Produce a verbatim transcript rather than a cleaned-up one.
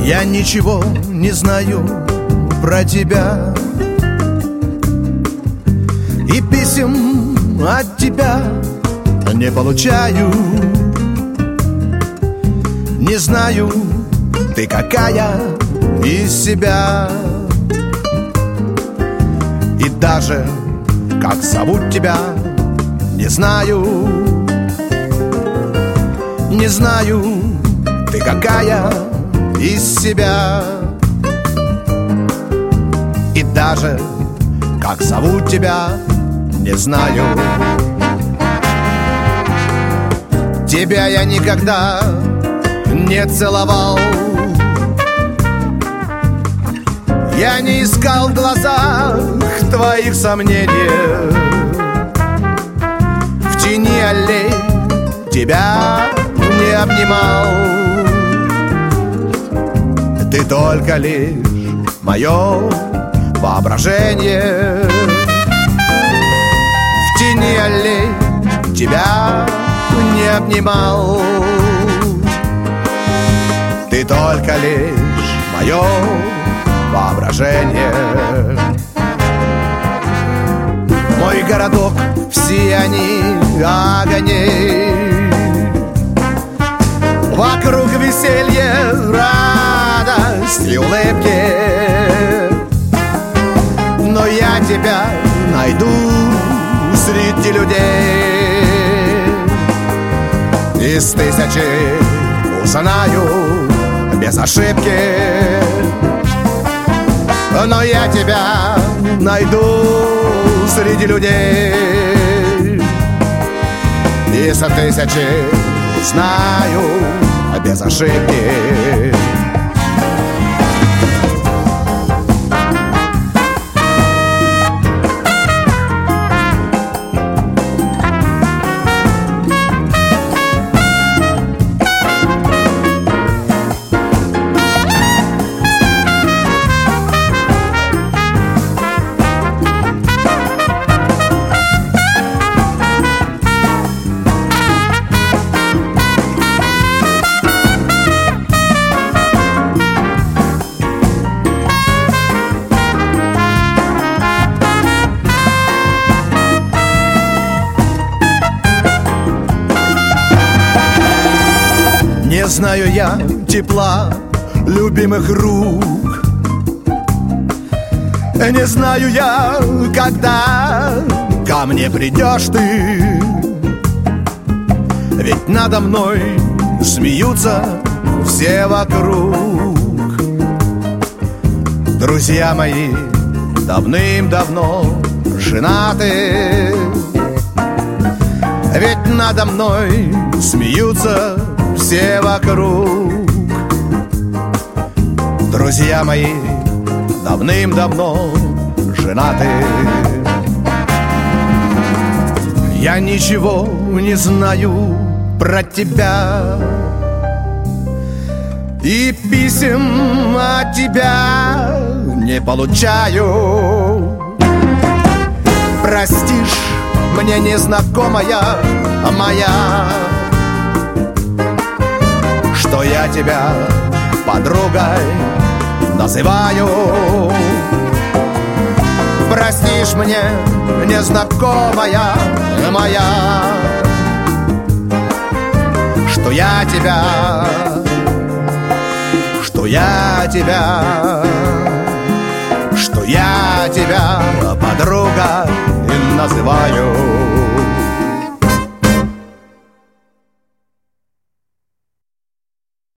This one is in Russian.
Я ничего не знаю про тебя, и писем от тебя не получаю. Не знаю, ты какая из себя, и даже как зовут тебя не знаю. Не знаю, ты какая из себя, и даже как зовут тебя не знаю. Тебя я никогда не целовал, я не искал в глазах твоих сомнений. В тени аллей тебя не обнимал, ты только лишь мое воображение. В тени аллей тебя не обнимал, ты только лишь мое воображение. Мой городок в сиянии огней, вокруг веселье, радость и улыбки. Но я тебя найду среди людей, из тысячи узнаю без ошибки. Но я тебя найду среди людей, из тысячи узнаю без ошибки. Не знаю я тепла любимых рук, не знаю я, когда ко мне придешь ты. Ведь надо мной смеются все вокруг. Друзья мои давным-давно женаты, ведь надо мной смеются все вокруг. Друзья мои давным-давно женаты. Я ничего не знаю про тебя, и писем от тебя не получаю. Простишь мне, незнакомая моя, что я тебя подругой называю. Простишь мне, незнакомая моя, что я тебя, что я тебя, что я тебя подругой называю.